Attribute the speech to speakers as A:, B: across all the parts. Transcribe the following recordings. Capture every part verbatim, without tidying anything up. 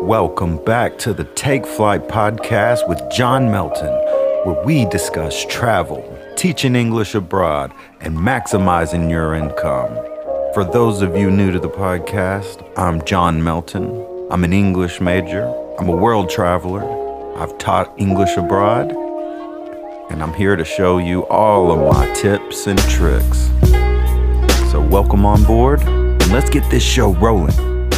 A: Welcome back to the Take Flight podcast with John Melton, where we discuss travel, teaching English abroad, and maximizing your income. For those of you new to the podcast, I'm John Melton. I'm an English major. I'm a world traveler. I've taught English abroad, and I'm here to show you all of my tips and tricks. So welcome on board, and let's get this show rolling.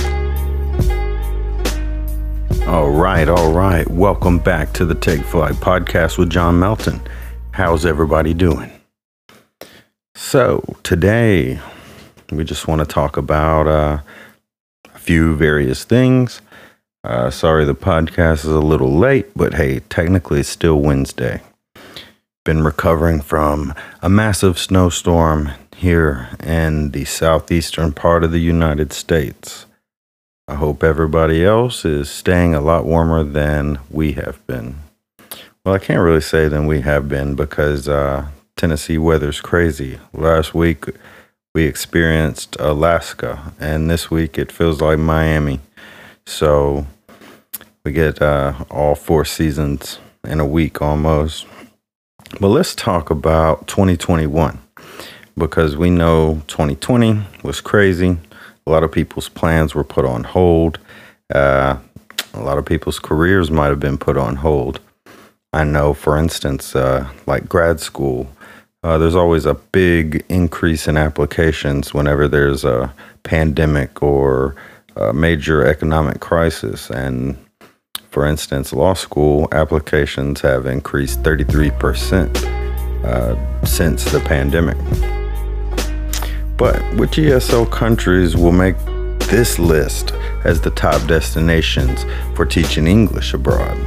A: All right, all right. Welcome back to the Take Flight podcast with John Melton. How's everybody doing? So today, we just want to talk about uh, a few various things. Uh, sorry, the podcast is a little late, but hey, technically it's still Wednesday. Been recovering from a massive snowstorm here in the southeastern part of the United States. I hope everybody else is staying a lot warmer than we have been. Well, I can't really say than we have been because uh, Tennessee weather's crazy. Last week we experienced Alaska, and this week it feels like Miami. So we get uh, all four seasons in a week almost. But let's talk about twenty twenty-one because we know twenty twenty was crazy. A lot of people's plans were put on hold. Uh, a lot of people's careers might have been put on hold. I know, for instance, uh, like grad school, uh, there's always a big increase in applications whenever there's a pandemic or a major economic crisis. And for instance, law school applications have increased thirty-three percent uh, since the pandemic. But which E S L countries will make this list as the top destinations for teaching English abroad?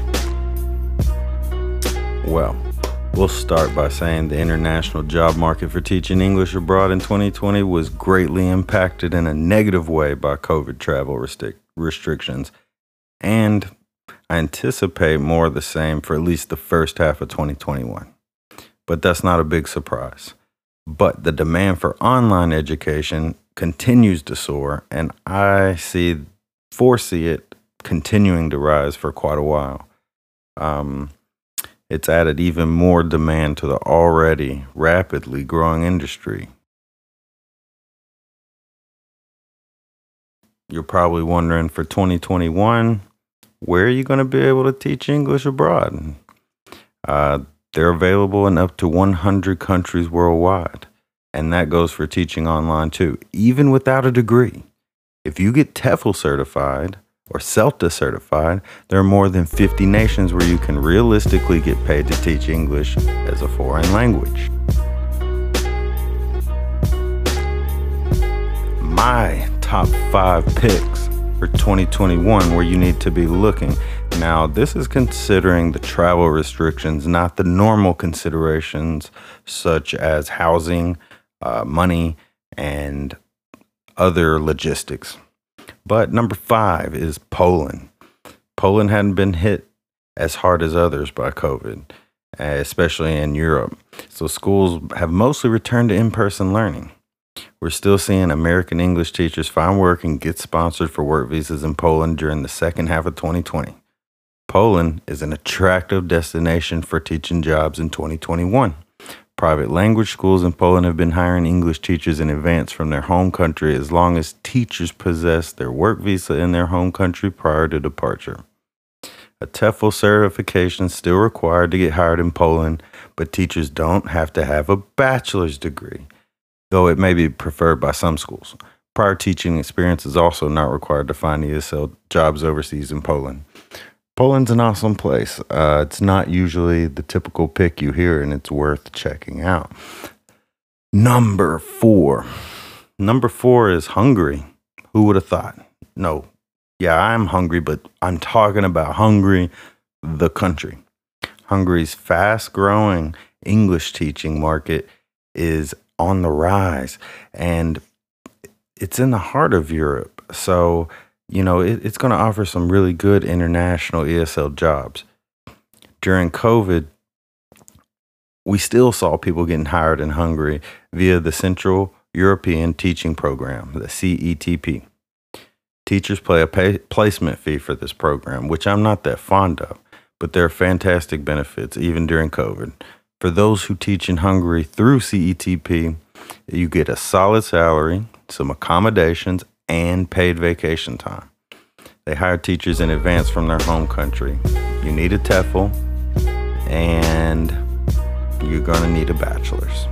A: Well, we'll start by saying the international job market for teaching English abroad in twenty twenty was greatly impacted in a negative way by COVID travel restric- restrictions, and I anticipate more of the same for at least the first half of twenty twenty-one. But that's not a big surprise. But the demand for online education continues to soar, and I see, foresee it continuing to rise for quite a while. Um, it's added even more demand to the already rapidly growing industry. You're probably wondering, for twenty twenty-one, where are you going to be able to teach English abroad? Uh, They're available in up to one hundred countries worldwide. And that goes for teaching online too, even without a degree. If you get TEFL certified or CELTA certified, there are more than fifty nations where you can realistically get paid to teach English as a foreign language. My top five picks for twenty twenty-one where you need to be looking. Now, this is considering the travel restrictions, not the normal considerations such as housing, uh, money, and other logistics. But number five is Poland. Poland hadn't been hit as hard as others by COVID, especially in Europe. So schools have mostly returned to in-person learning. We're still seeing American English teachers find work and get sponsored for work visas in Poland during the second half of twenty twenty. Poland is an attractive destination for teaching jobs in twenty twenty-one. Private language schools in Poland have been hiring English teachers in advance from their home country as long as teachers possess their work visa in their home country prior to departure. A TEFL certification is still required to get hired in Poland, but teachers don't have to have a bachelor's degree, though it may be preferred by some schools. Prior teaching experience is also not required to find E S L jobs overseas in Poland. Poland's an awesome place. Uh, it's not usually the typical pick you hear, and it's worth checking out. Number four. Number four is Hungary. Who would have thought? No. Yeah, I'm hungry, but I'm talking about Hungary, the country. Hungary's fast-growing English teaching market is on the rise, and it's in the heart of Europe. So, you know, it, it's going to offer some really good international E S L jobs. During COVID, we still saw people getting hired in Hungary via the Central European Teaching Program, the C E T P. Teachers pay a pay placement fee for this program, which I'm not that fond of, but there are fantastic benefits even during COVID. For those who teach in Hungary through C E T P, you get a solid salary, some accommodations, and paid vacation time. They hire teachers in advance from their home country. You need a TEFL, and you're going to need a bachelor's.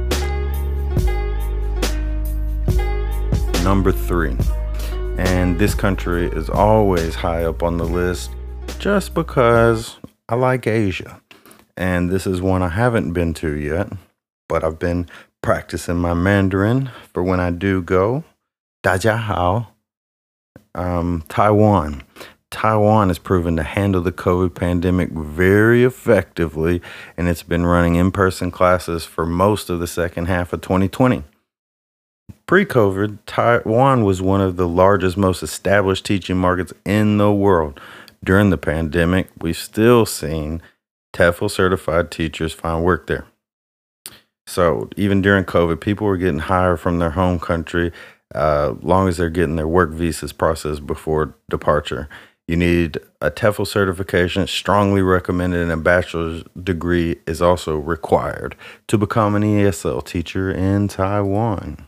A: Number three, and this country is always high up on the list just because I like Asia. And this is one I haven't been to yet, but I've been practicing my Mandarin for when I do go. 大家好. Um, Taiwan. Taiwan has proven to handle the COVID pandemic very effectively, and it's been running in-person classes for most of the second half of twenty twenty. Pre-COVID, Taiwan was one of the largest, most established teaching markets in the world. During the pandemic, we've still seen TEFL certified teachers find work there. So even during COVID, people were getting hired from their home country, uh, long as they're getting their work visas processed before departure. You need a TEFL certification, strongly recommended, and a bachelor's degree is also required to become an E S L teacher in Taiwan.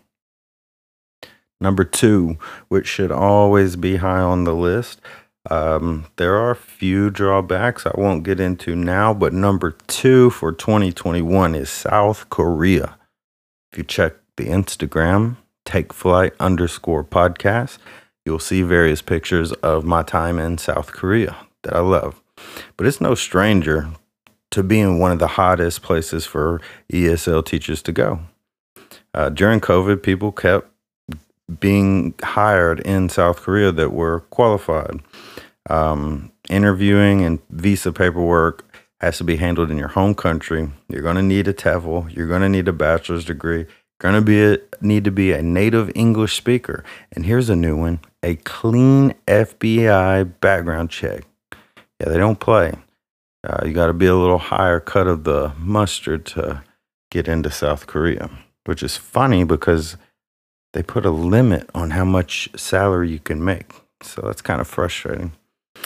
A: Number two, which should always be high on the list. Um, there are a few drawbacks I won't get into now, but number two for twenty twenty-one is South Korea. If you check the Instagram, takeflight underscore podcast, you'll see various pictures of my time in South Korea that I love. But it's no stranger to being one of the hottest places for E S L teachers to go. Uh, during COVID, people kept being hired in South Korea that were qualified. Um, interviewing and visa paperwork has to be handled in your home country. You're going to need a TEFL. You're going to need a bachelor's degree. You're going to be a, need to be a native English speaker. And here's a new one, a clean F B I background check. Yeah, they don't play. Uh, you got to be a little higher cut of the mustard to get into South Korea, which is funny because they put a limit on how much salary you can make. So that's kind of frustrating.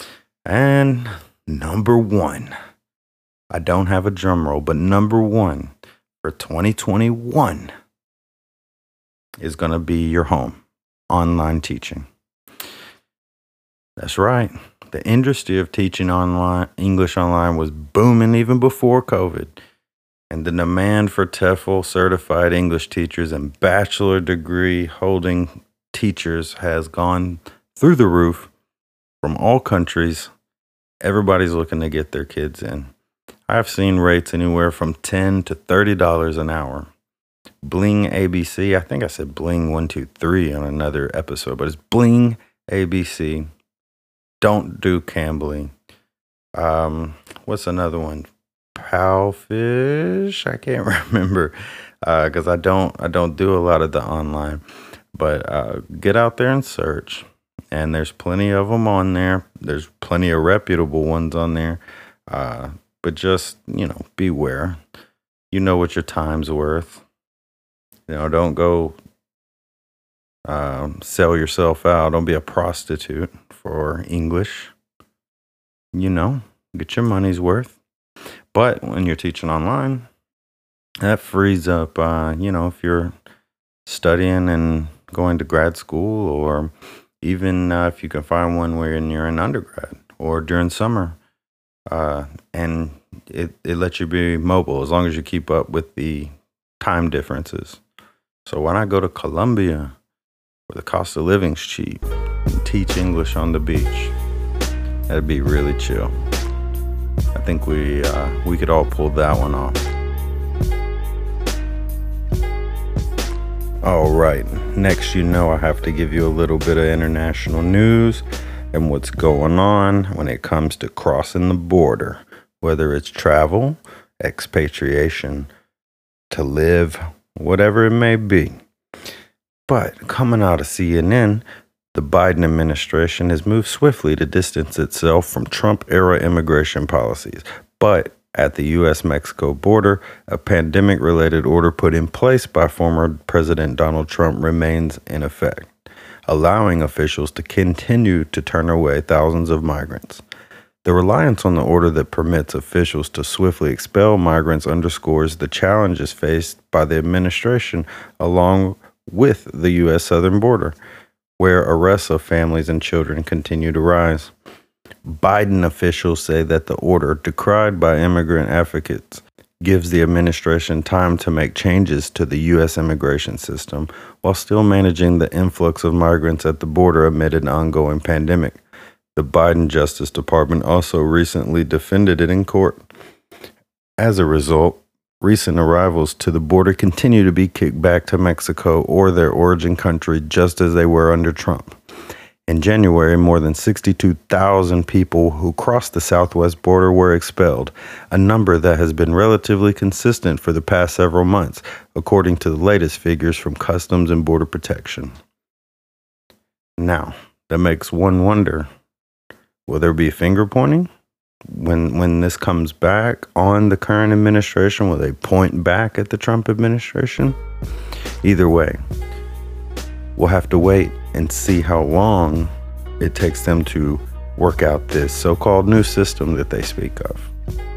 A: And number one, I don't have a drum roll, but number one for twenty twenty-one is going to be your home, online teaching. That's right. The industry of teaching online, English online was booming even before COVID. And the demand for TEFL certified English teachers and bachelor degree holding teachers has gone through the roof from all countries. Everybody's looking to get their kids in. I've seen rates anywhere from ten to thirty dollars an hour. Bling A B C, I think I said Bling one two three on another episode, but it's Bling A B C. Don't do Cambly. Um, what's another one? Powfish, I can't remember because uh, I don't I don't do a lot of the online, but uh, get out there and search, and there's plenty of them on there. There's plenty of reputable ones on there, uh, but just you know beware. You know what your time's worth. You know, don't go um, sell yourself out. Don't be a prostitute for English. You know, get your money's worth. But when you're teaching online, that frees up, uh, you know, if you're studying and going to grad school, or even uh, if you can find one where you're in undergrad or during summer, uh, and it, it lets you be mobile as long as you keep up with the time differences. So when I go to Colombia, where the cost of living's cheap, and teach English on the beach, that'd be really chill. I think we uh, we could all pull that one off. All right, next you know I have to give you a little bit of international news and what's going on when it comes to crossing the border, whether it's travel, expatriation, to live, whatever it may be. But coming out of C N N, the Biden administration has moved swiftly to distance itself from Trump-era immigration policies. But at the U S Mexico border, a pandemic-related order put in place by former President Donald Trump remains in effect. allowing officials to continue to turn away thousands of migrants. The reliance on the order that permits officials to swiftly expel migrants underscores the challenges faced by the administration along with the U S southern border, where arrests of families and children continue to rise. Biden officials say that the order, decried by immigrant advocates, gives the administration time to make changes to the U S immigration system while still managing the influx of migrants at the border amid an ongoing pandemic. The Biden Justice Department also recently defended it in court. As a result, recent arrivals to the border continue to be kicked back to Mexico or their origin country, just as they were under Trump. In January, more than sixty-two thousand people who crossed the southwest border were expelled, a number that has been relatively consistent for the past several months, according to the latest figures from Customs and Border Protection. Now, that makes one wonder, will there be finger pointing? When when this comes back on the current administration, will they point back at the Trump administration? Either way, we'll have to wait and see how long it takes them to work out this so-called new system that they speak of.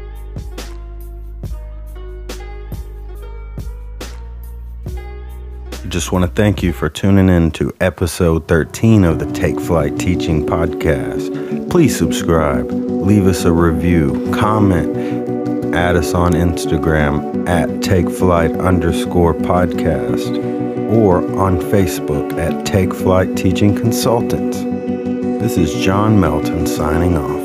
A: Just want to thank you for tuning in to episode thirteen of the Take Flight Teaching Podcast. Please subscribe, leave us a review, comment, add us on Instagram at takeflight underscore podcast or on Facebook at Take Flight Teaching Consultants. This is John Melton signing off.